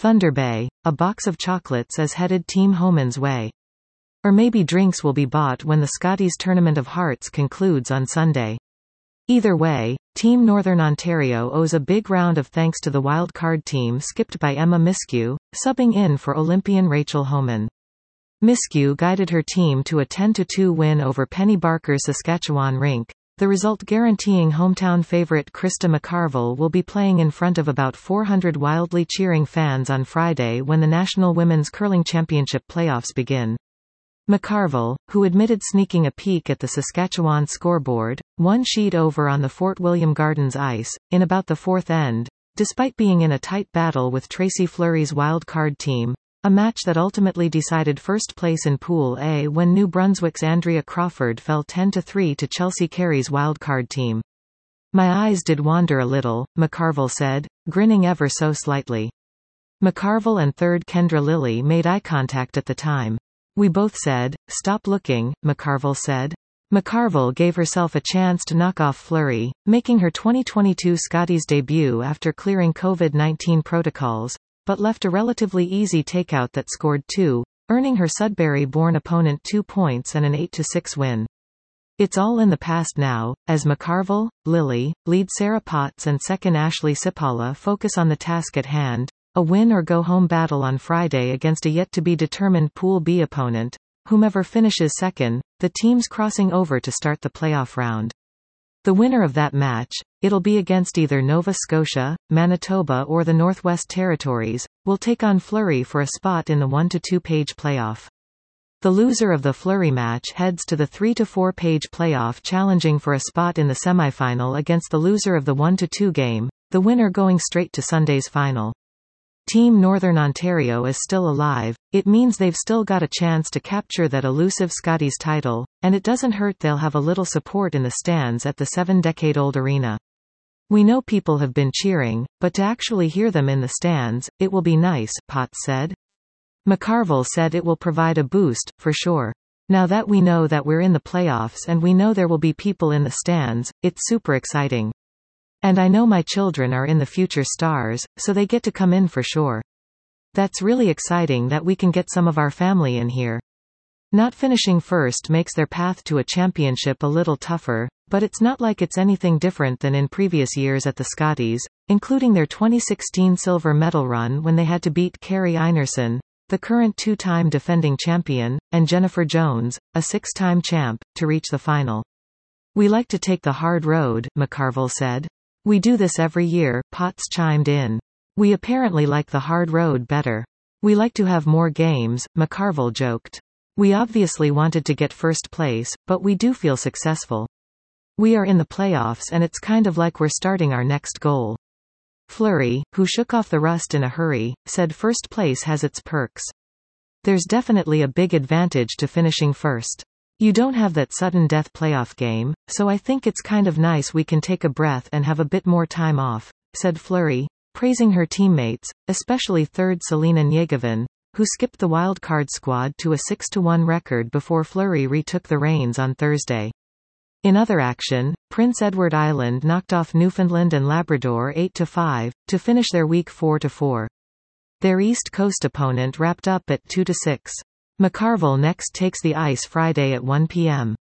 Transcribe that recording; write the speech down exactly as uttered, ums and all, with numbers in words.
Thunder Bay, a box of chocolates is headed Team Homan's way. Or maybe drinks will be bought when the Scotties Tournament of Hearts concludes on Sunday. Either way, Team Northern Ontario owes a big round of thanks to the wild card team skipped by Emma Miskew, subbing in for Olympian Rachel Homan. Miskew guided her team to a ten to two win over Penny Barker's Saskatchewan rink, the result guaranteeing hometown favourite Krista McCarville will be playing in front of about four hundred wildly cheering fans on Friday when the National Women's Curling Championship playoffs begin. McCarville, who admitted sneaking a peek at the Saskatchewan scoreboard, one sheet over on the Fort William Gardens ice, in about the fourth end, despite being in a tight battle with Tracy Fleury's wild card team, a match that ultimately decided first place in Pool A when New Brunswick's Andrea Crawford fell ten to three to Chelsea Carey's wildcard team. "My eyes did wander a little," McCarville said, grinning ever so slightly. McCarville and third Kendra Lilly made eye contact at the time. "We both said, 'Stop looking,'" McCarville said. McCarville gave herself a chance to knock off Fleury, making her twenty twenty-two Scotties debut after clearing COVID nineteen protocols, but left a relatively easy takeout that scored two, earning her Sudbury-born opponent two points and an eight to six win. It's all in the past now, as McCarville, Lilly, lead Sarah Potts and second Ashley Sipala focus on the task at hand, a win-or-go-home battle on Friday against a yet-to-be-determined Pool B opponent, whomever finishes second, the teams crossing over to start the playoff round. The winner of that match, it'll be against either Nova Scotia, Manitoba or the Northwest Territories, will take on Fleury for a spot in the one to two page playoff. The loser of the Fleury match heads to the three to four page playoff challenging for a spot in the semifinal against the loser of the one to two game, the winner going straight to Sunday's final. Team Northern Ontario is still alive, it means they've still got a chance to capture that elusive Scotties title, and it doesn't hurt they'll have a little support in the stands at the seven-decade-old arena. "We know people have been cheering, but to actually hear them in the stands, it will be nice," Potts said. McCarville said it will provide a boost, for sure. "Now that we know that we're in the playoffs and we know there will be people in the stands, it's super exciting. And I know my children are in the future stars, so they get to come in for sure. That's really exciting that we can get some of our family in here." Not finishing first makes their path to a championship a little tougher, but it's not like it's anything different than in previous years at the Scotties, including their twenty sixteen silver medal run when they had to beat Carey Einarsson, the current two-time defending champion, and Jennifer Jones, a six-time champ, to reach the final. "We like to take the hard road," McCarville said. "We do this every year," Potts chimed in. "We apparently like the hard road better. We like to have more games," McCarville joked. "We obviously wanted to get first place, but we do feel successful. We are in the playoffs and it's kind of like we're starting our next goal." Fleury, who shook off the rust in a hurry, said first place has its perks. "There's definitely a big advantage to finishing first. You don't have that sudden death playoff game, so I think it's kind of nice we can take a breath and have a bit more time off," said Fleury, praising her teammates, especially third Selena Njegovan, who skipped the wild card squad to a six to one record before Fleury retook the reins on Thursday. In other action, Prince Edward Island knocked off Newfoundland and Labrador eight to five, to finish their week four to four. Their East Coast opponent wrapped up at two to six. McCarville next takes the ice Friday at one p m